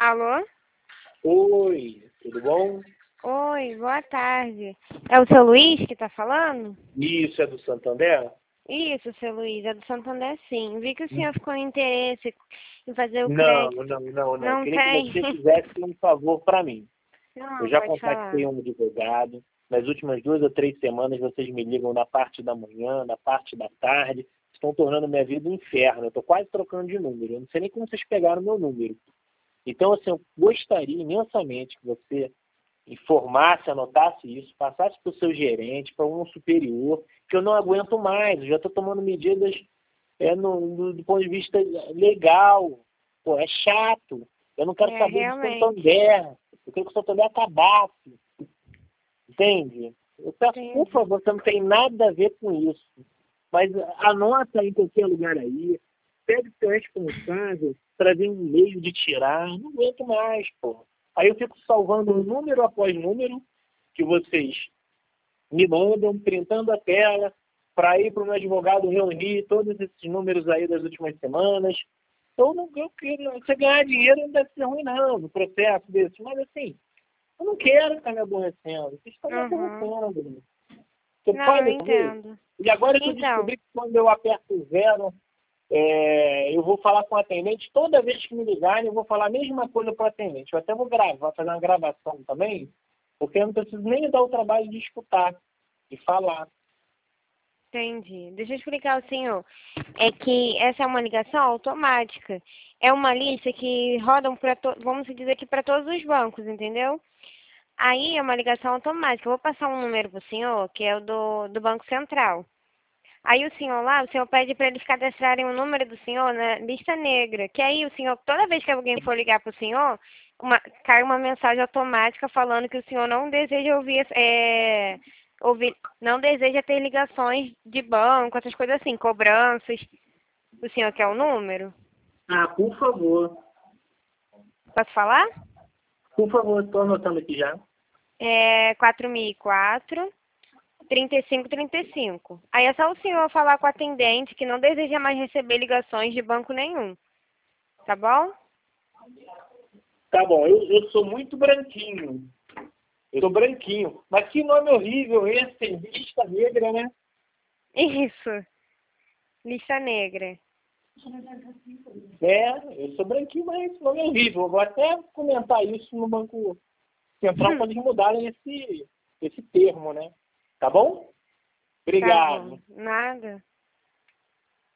Alô? Oi, tudo bom? Oi, boa tarde. É o seu Luiz que tá falando? Isso é do Santander? Isso, seu Luiz, é do Santander, sim. Vi que o senhor ficou em interesse em fazer o Não, crédito. não, não, não. Não Queria que tem? você fizesse um favor para mim. Eu Não, já pode contactei falar. um advogado. Nas últimas 2 ou 3 semanas vocês me ligam na parte da manhã, na parte da tarde. Estão tornando minha vida um inferno. Eu estou quase trocando de número. Eu não sei nem como vocês pegaram meu número. Então, assim, eu gostaria imensamente que você informasse, anotasse isso, passasse para o seu gerente, para um superior, que eu não aguento mais. Eu já estou tomando medidas do ponto de vista legal. Pô, é chato. Eu não quero É, saber de realmente. Santander. Eu quero que o Santander acabasse. Entende? Eu peço, por Entendi. favor, você não tem nada a ver com isso. Mas anota em qualquer lugar aí. Pede o seu responsável para vir um meio de tirar. Não aguento mais, pô. Aí eu fico salvando número após número que vocês me mandam, printando a tela, para ir para o meu advogado reunir todos esses números aí das últimas semanas. Eu não eu quero, você ganhar dinheiro não deve ser ruim, não, no processo desse. Mas assim, eu não quero estar me aborrecendo. Vocês estão me Uhum. aborrecendo. Você Não, eu pode ver? entendo. E agora que eu Então, descobri que quando eu aperto zero, eu vou falar com o atendente, toda vez que me ligarem, eu vou falar a mesma coisa para o atendente. Eu até vou gravar, fazer uma gravação também, porque eu não preciso nem me dar o trabalho de escutar, de falar. entendi. Deixa eu explicar ao senhor. É que essa é uma ligação automática. É uma lista que rodam para, vamos dizer que para todos os bancos, entendeu? Aí é uma ligação automática. Eu vou passar um número pro senhor, que é o do Banco Central. Aí o senhor lá, o senhor pede para eles cadastrarem o número do senhor na lista negra. Que aí o senhor, toda vez que alguém for ligar pro senhor, cai uma mensagem automática falando que o senhor não deseja ouvir, não deseja ter ligações de banco, essas coisas assim, cobranças. O senhor quer o número? Ah, por favor. Posso falar? Por favor, estou anotando aqui já. É 4004 3535. Aí é só o senhor falar com o atendente que não deseja mais receber ligações de banco nenhum. Tá bom? Tá bom, eu sou muito branquinho. Eu sou branquinho. Mas que nome horrível esse, tem lista negra, né? Isso. Lista negra. Eu sou branquinho, mas esse nome é horrível. Eu vou até comentar isso no Banco Central quando eles mudarem esse termo, né? Tá bom? Tá bom. Obrigado. Nada.